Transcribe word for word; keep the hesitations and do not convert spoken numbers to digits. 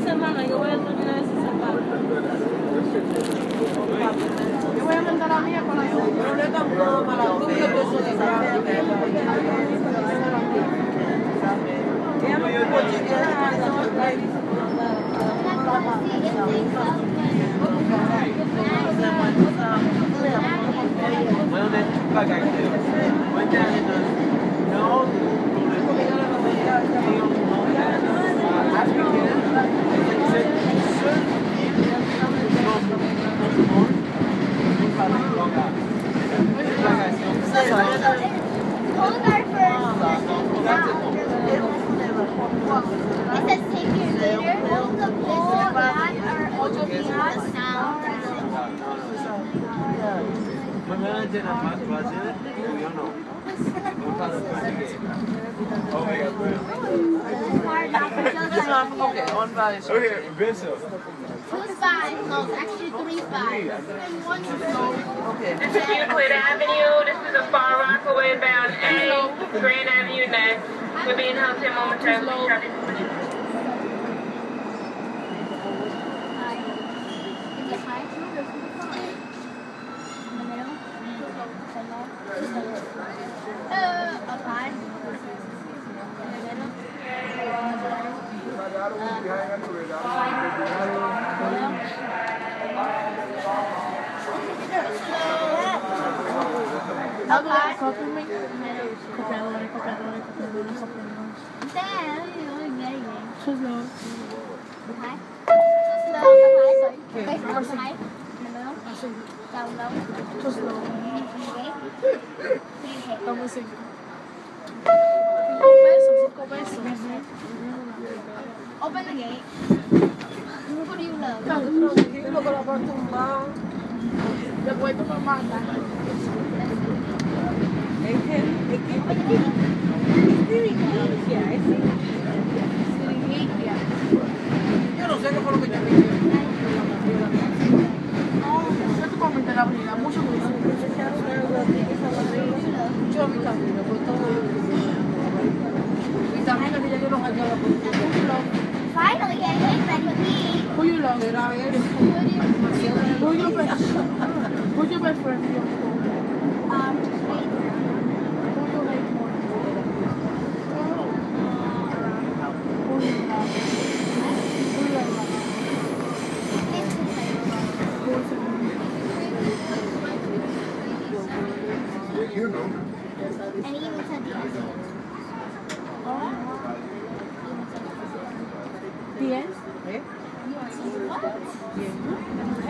semana yo voy a terminar ese zapato. Yo voy a mandar a mía con la sombra. Pero no es tan bueno para la tuya que eso de Well, then, back active. Went down in the no. It says take your leader, hold the pole back or hold the sound. Imagine I'm not watching it. You know. Oh my God. This one, okay, one five. Okay, Bishop. Two five, no, it's actually three five. And one two. Okay. This is Euclid Avenue. This is a Far Rockaway bound A. Grand Avenue next. We're being held here momentarily. Uh, a five. Okay. Copiadores, copiadores, copiadores, copiadores. Damn, you're only getting it. Too slow. Okay. Slow, okay. Okay, slow, okay. In the middle. Down low. Too slow. Okay. Okay. Estamos cinco. Cinco pesos, cinco pesos. Open the gate. Who do you love? Tranquilo con la puerta tumbada. Después tú me matas. Es que, es que, es diligencia, es diligencia. Yo no sé qué fue lo que te dije. No, yo te comenté la avenida, mucho gusto. Yo mi camino, por todo. Y también que ya yo los hallaba por todo. Finally getting it ready with me. Who you love? Who your best? Who your best friend? Um, Who you hate more? Who you love? Who you love? Who is it? You know. and he even said the S. Yes? What?